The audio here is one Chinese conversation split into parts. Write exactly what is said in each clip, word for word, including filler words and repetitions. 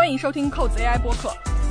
欢迎收听扣子 A I 播客。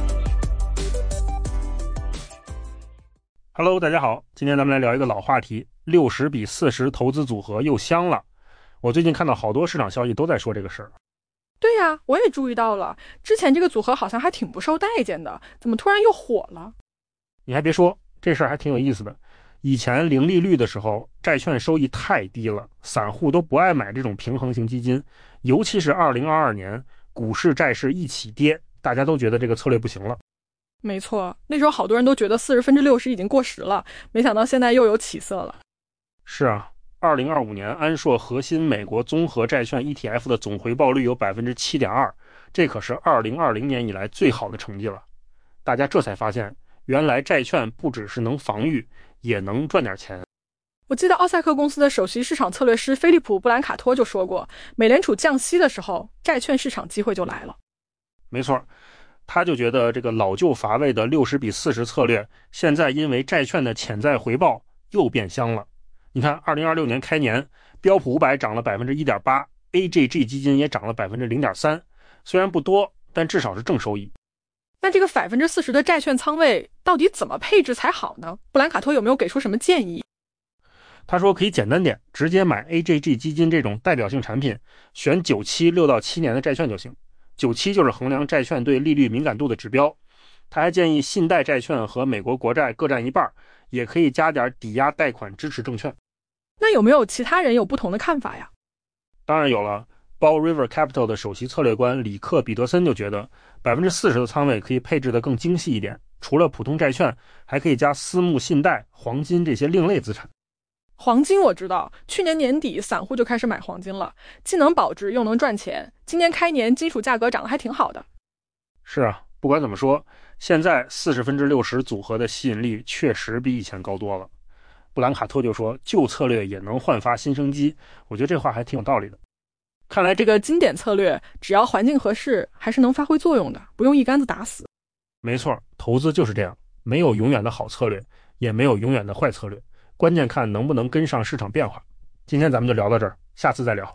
Hello， 大家好，今天咱们来聊一个老话题，六十比四十投资组合又香了。我最近看到好多市场消息都在说这个事儿。 对呀、啊，我也注意到了，之前这个组合好像还挺不受待见的，怎么突然又火了？ 你还别说，这事儿还挺有意思的。以前零利率的时候，债券收益太低了，散户都不爱买这种平衡型基金，尤其是二零二二年股市债市一起跌，大家都觉得这个策略不行了。 没错，那时候好多人都觉得四十分之六十已经过时了，没想到现在又有起色了。 是啊，二零二五年安硕核心美国综合债券 E T F 的总回报率有 百分之七点二， 这可是二零二零年以来最好的成绩了。大家这才发现，原来债券不只是能防御，也能赚点钱。 我记得奥赛克公司的首席市场策略师菲利普·布兰卡托就说过，美联储降息的时候，债券市场机会就来了。 没错，他就觉得这个老旧乏味的六十比四十策略，现在因为债券的潜在回报又变香了。你看二零二六年开年，标普五百涨了 百分之一点八， A G G 基金也涨了 百分之零点三， 虽然不多，但至少是正收益。 那这个 百分之四十 的债券仓位到底怎么配置才好呢？布兰卡托有没有给出什么建议？ 他说可以简单点，直接买 A G G 基金这种代表性产品，选久期六到七年的债券就行。久期就是衡量债券对利率敏感度的指标。他还建议信贷债券和美国国债各占一半，也可以加点抵押贷款支持证券。 那有没有其他人有不同的看法呀？ 当然有了。Ball River Capital 的首席策略官里克·彼得森就觉得 百分之四十 的仓位可以配置得更精细一点，除了普通债券，还可以加私募信贷、黄金这些另类资产。 黄金我知道，去年年底散户就开始买黄金了，既能保值又能赚钱，今年开年金属价格涨得还挺好的。 是啊，不管怎么说，现在四十分之六十组合的吸引力确实比以前高多了。布兰卡托就说旧策略也能焕发新生机，我觉得这话还挺有道理的。 看来这个经典策略只要环境合适还是能发挥作用的，不用一竿子打死。 没错，投资就是这样，没有永远的好策略，也没有永远的坏策略，关键看能不能跟上市场变化。今天咱们就聊到这儿，下次再聊。